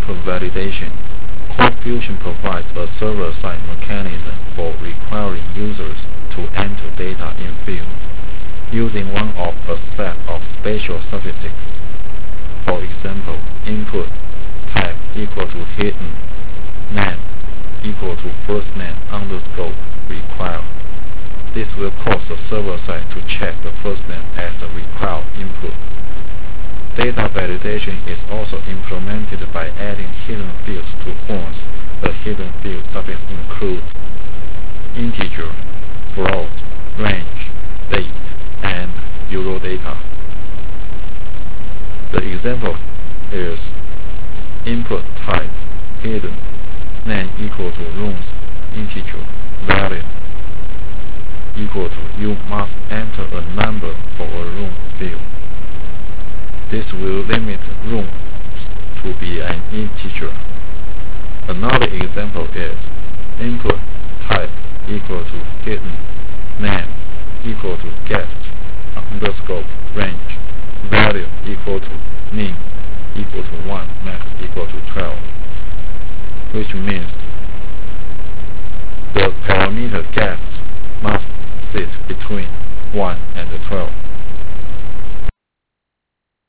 input validation. CodeFusion provides a server-side mechanism for requiring users to enter data in fields using one of a set of special suffixes. For example, input type equal to hidden, name equal to first name underscore required. This will cause the server side to check the first name as the required input. Data validation is also implemented by adding hidden fields to forms. The hidden field suffix includes integer, float, range, date, and Eurodata. The example is input type hidden, name equal to rooms, integer, value equal to you must enter a number for a room field. This will limit rooms to be an integer. Another example is input type equal to hidden, name equal to guest underscore range, value equal to min equal to 1, max equal to 12, which means the parameter guest must sit between 1 and 12.